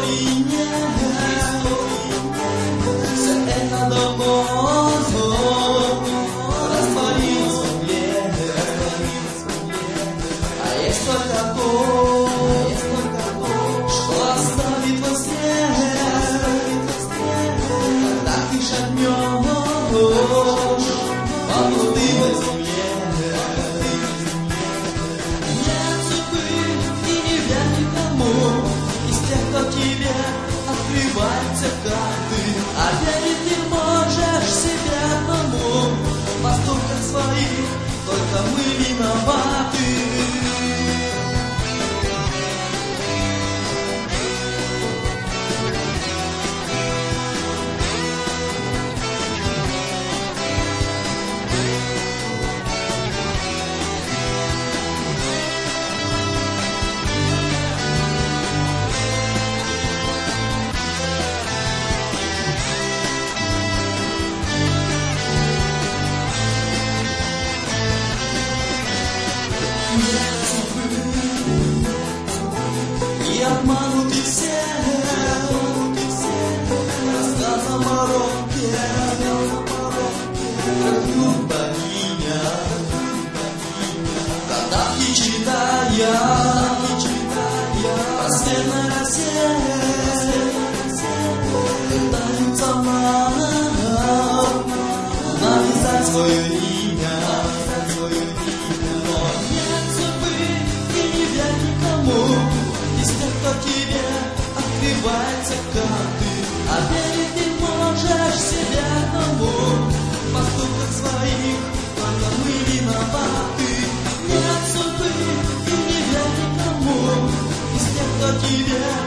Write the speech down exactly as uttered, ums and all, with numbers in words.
истории нет, все это давно растворилось в мгле, а есть только то, что оставит во сне, когда ты шагнешь по пустынной земле. Нет судьбы и не верь никому из тех, кто тебе открывается карты, а верить не можешь себе одному. В поступках своих только мы виноваты. И обмануты все рассказом о роке, как вдруг богиня, когда читая о светлой росе, пытаются нам навязать свое имя. Из тех, кто тебе открывается карты, а верить не можешь себе одному. В поступках своих только мы виноваты. Нет судьбы и не верь никому из тех, кто тебе